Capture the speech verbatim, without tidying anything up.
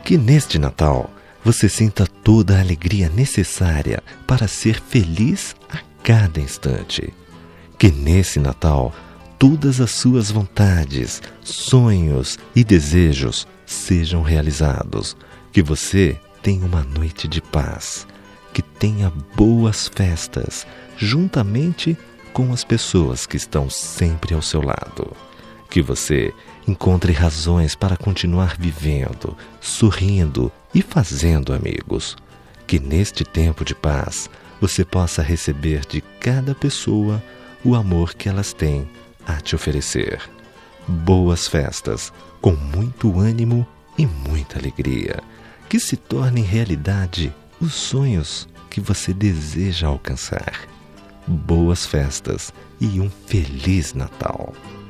Que neste Natal você sinta toda a alegria necessária para ser feliz a cada instante. Que nesse Natal todas as suas vontades, sonhos e desejos sejam realizados. Que você tenha uma noite de paz. Que tenha boas festas, juntamente com as pessoas que estão sempre ao seu lado. Que você encontre razões para continuar vivendo, sorrindo e fazendo amigos. Que neste tempo de paz você possa receber de cada pessoa o amor que elas têm a te oferecer. Boas festas, com muito ânimo e muita alegria. Que se tornem realidade os sonhos que você deseja alcançar. Boas festas e um Feliz Natal!